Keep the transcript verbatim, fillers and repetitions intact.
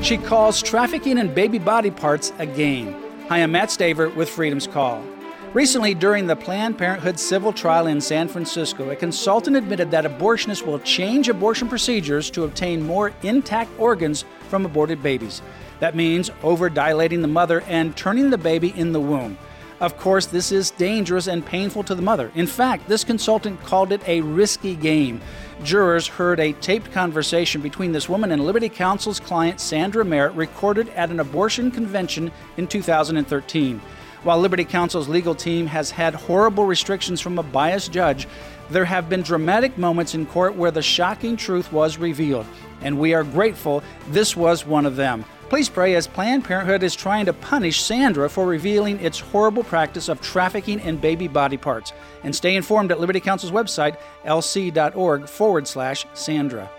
She calls trafficking in baby body parts a game. Hi, I'm Matt Staver with Freedom's Call. Recently, during the Planned Parenthood civil trial in San Francisco, a consultant admitted that abortionists will change abortion procedures to obtain more intact organs from aborted babies. That means over-dilating the mother and turning the baby in the womb. Of course, this is dangerous and painful to the mother. In fact, this consultant called it a risky game. Jurors heard a taped conversation between this woman and Liberty Counsel's client, Sandra Merritt, recorded at an abortion convention in two thousand thirteen. While Liberty Counsel's legal team has had horrible restrictions from a biased judge, there have been dramatic moments in court where the shocking truth was revealed, and we are grateful this was one of them. Please pray as Planned Parenthood is trying to punish Sandra for revealing its horrible practice of trafficking in baby body parts. And stay informed at Liberty Counsel's website, lc.org forward slash Sandra.